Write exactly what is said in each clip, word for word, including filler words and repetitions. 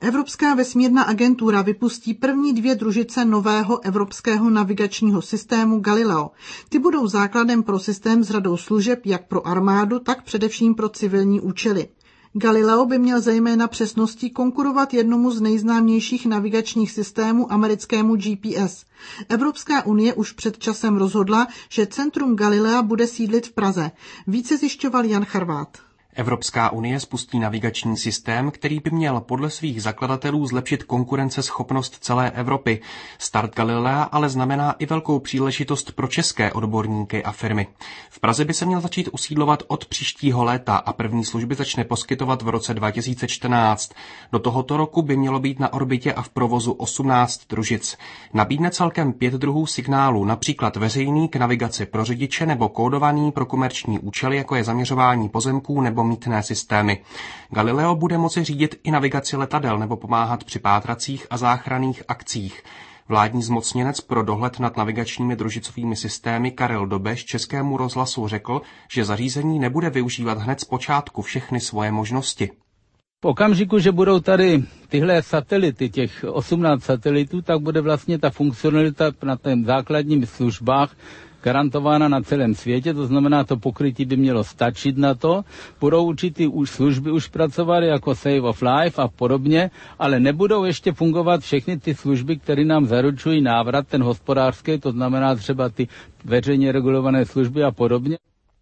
Evropská vesmírná agentura vypustí první dvě družice nového evropského navigačního systému Galileo. Ty budou základem pro systém s řadou služeb jak pro armádu, tak především pro civilní účely. Galileo by měl zejména přesností konkurovat jednomu z nejznámějších navigačních systémů, americkému G P S. Evropská unie už před časem rozhodla, že centrum Galilea bude sídlit v Praze. Více zjišťoval Jan Charvát. Evropská unie spustí navigační systém, který by měl podle svých zakladatelů zlepšit konkurenceschopnost celé Evropy. Start Galilea ale znamená i velkou příležitost pro české odborníky a firmy. V Praze by se měl začít usídlovat od příštího léta a první služby začne poskytovat v roce dva tisíce čtrnáct. Do tohoto roku by mělo být na orbitě a v provozu osmnáct družic. Nabídne celkem pět druhů signálů, například veřejný k navigaci pro řidiče nebo kódovaný pro komerční účely, jako je zaměřování pozemků nebo mýtné systémy. Galileo bude moci řídit i navigaci letadel nebo pomáhat při pátracích a záchranných akcích. Vládní zmocněnec pro dohled nad navigačními družicovými systémy Karel Dobeš Českému rozhlasu řekl, že zařízení nebude využívat hned z počátku všechny svoje možnosti. V okamžiku, že budou tady tyhle satelity, těch osmnáct satelitů, tak bude vlastně ta funkcionalita na těch základních službách garantována na celém světě, to znamená, to pokrytí by mělo stačit na to. Budou určitý už služby už pracovat jako Save of Life a podobně, ale nebudou ještě fungovat všechny ty služby, které nám zaručují návrat, ten hospodářský, to znamená třeba ty veřejně regulované služby a podobně.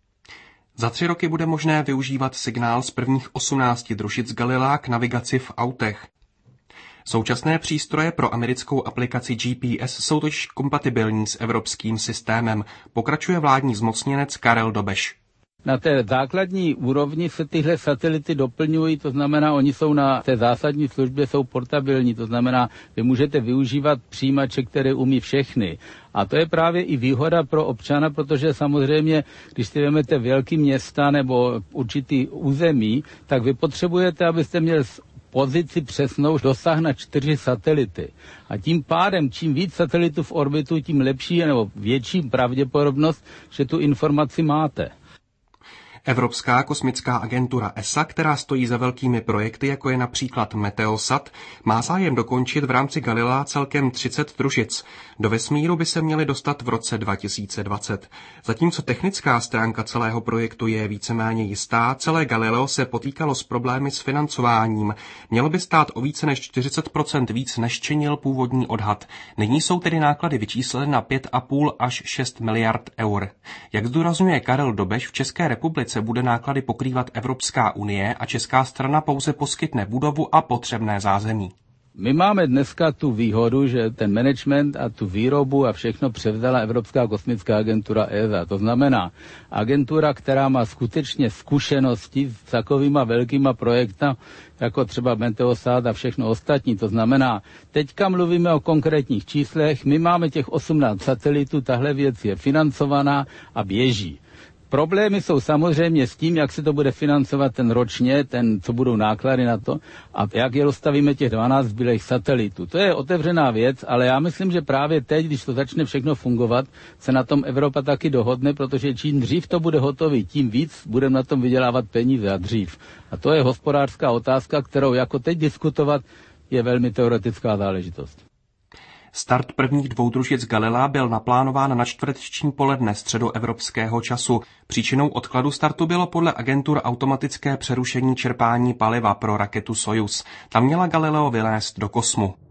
Za tři roky bude možné využívat signál z prvních osmnácti družic Galilea k navigaci v autech. Současné přístroje pro americkou aplikaci G P S jsou totiž kompatibilní s evropským systémem, pokračuje vládní zmocněnec Karel Dobeš. Na té základní úrovni se tyhle satelity doplňují, to znamená, oni jsou na té zásadní službě, jsou portabilní, to znamená, vy můžete využívat přijímače, které umí všechny. A to je právě i výhoda pro občana, protože samozřejmě, když si vezmete velké města nebo určitý území, tak vy potřebujete, abyste měli pozici přesnou dosah na čtyři satelity. A tím pádem, čím víc satelitů v orbitu, tím lepší nebo větší pravděpodobnost, že tu informaci máte. Evropská kosmická agentura E S A, která stojí za velkými projekty, jako je například Meteosat, má zájem dokončit v rámci Galilea celkem třicet družic. Do vesmíru by se měly dostat v roce dva tisíce dvacet. Zatímco technická stránka celého projektu je víceméně jistá, celé Galileo se potýkalo s problémy s financováním. Mělo by stát o více než čtyřicet procent víc, než činil původní odhad. Nyní jsou tedy náklady vyčísleny na pět a půl až šest miliard eur. Jak zdůrazňuje Karel Dobeš, v České republice bude náklady pokrývat Evropská unie a česká strana pouze poskytne budovu a potřebné zázemí. My máme dneska tu výhodu, že ten management a tu výrobu a všechno převzala Evropská kosmická agentura E S A. To znamená agentura, která má skutečně zkušenosti s takovýma velkýma projekty, jako třeba Meteosat a všechno ostatní. To znamená, teďka mluvíme o konkrétních číslech, my máme těch osmnáct satelitů, tahle věc je financovaná a běží. Problémy jsou samozřejmě s tím, jak se to bude financovat ten ročně, ten, co budou náklady na to a jak je rozstavíme těch dvanáct zbylých satelitů. To je otevřená věc, ale já myslím, že právě teď, když to začne všechno fungovat, se na tom Evropa taky dohodne, protože čím dřív to bude hotový, tím víc budeme na tom vydělávat peníze a dřív. A to je hospodářská otázka, kterou jako teď diskutovat je velmi teoretická záležitost. Start prvních dvou družic Galilea byl naplánován na čtvrteční poledne středoevropského času. Příčinou odkladu startu bylo podle agentur automatické přerušení čerpání paliva pro raketu Sojuz. Ta měla Galileo vylézt do kosmu.